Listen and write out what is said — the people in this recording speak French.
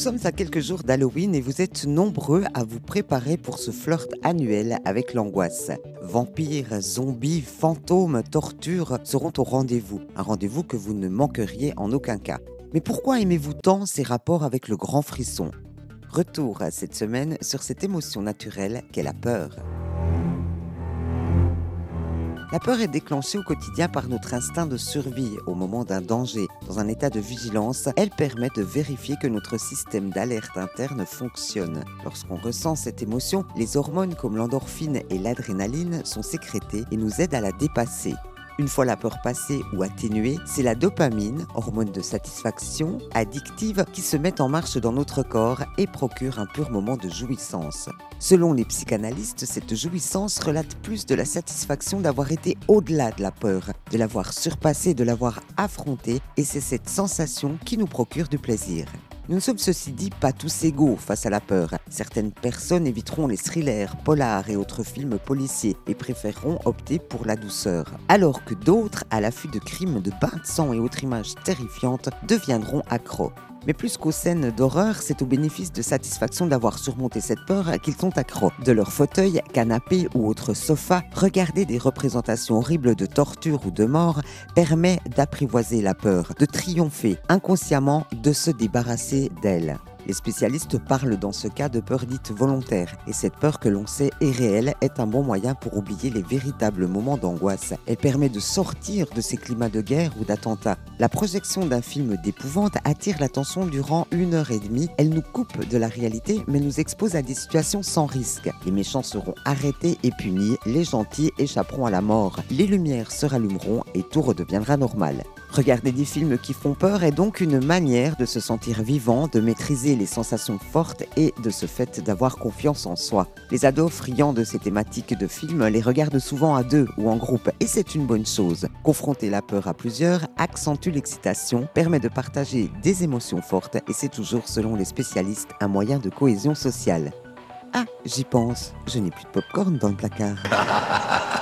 sommes à quelques jours d'Halloween et vous êtes nombreux à vous préparer pour ce flirt annuel avec l'angoisse. Vampires, zombies, fantômes, tortures seront au rendez-vous. Un rendez-vous que vous ne manqueriez en aucun cas. Mais pourquoi aimez-vous tant ces rapports avec le grand frisson ? Retour cette semaine sur cette émotion naturelle qu'est la peur. La peur est déclenchée au quotidien par notre instinct de survie au moment d'un danger. Dans un état de vigilance, elle permet de vérifier que notre système d'alerte interne fonctionne. Lorsqu'on ressent cette émotion, les hormones comme l'endorphine et l'adrénaline sont sécrétées et nous aident à la dépasser. Une fois la peur passée ou atténuée, c'est la dopamine, hormone de satisfaction, addictive, qui se met en marche dans notre corps et procure un pur moment de jouissance. Selon les psychanalystes, cette jouissance relate plus de la satisfaction d'avoir été au-delà de la peur, de l'avoir surpassée, de l'avoir affrontée, et c'est cette sensation qui nous procure du plaisir. Nous ne sommes ceci dit pas tous égaux face à la peur. Certaines personnes éviteront les thrillers, polars et autres films policiers et préféreront opter pour la douceur. Alors que d'autres, à l'affût de crimes de bains de sang et autres images terrifiantes, deviendront accros. Mais plus qu'aux scènes d'horreur, c'est au bénéfice de satisfaction d'avoir surmonté cette peur qu'ils sont accros. De leur fauteuil, canapé ou autre sofa, regarder des représentations horribles de torture ou de mort permet d'apprivoiser la peur, de triompher inconsciemment, de se débarrasser d'elle. Les spécialistes parlent dans ce cas de peur dite volontaire, et cette peur que l'on sait est réelle est un bon moyen pour oublier les véritables moments d'angoisse. Elle permet de sortir de ces climats de guerre ou d'attentat. La projection d'un film d'épouvante attire l'attention durant 1h30. Elle nous coupe de la réalité, mais nous expose à des situations sans risque. Les méchants seront arrêtés et punis, les gentils échapperont à la mort. Les lumières se rallumeront et tout redeviendra normal. Regarder des films qui font peur est donc une manière de se sentir vivant, de maîtriser les sensations fortes et de ce fait d'avoir confiance en soi. Les ados friands de ces thématiques de films les regardent souvent à deux ou en groupe et c'est une bonne chose. Confronter la peur à plusieurs accentue l'excitation, permet de partager des émotions fortes et c'est toujours, selon les spécialistes, un moyen de cohésion sociale. Ah, j'y pense, je n'ai plus de pop-corn dans le placard.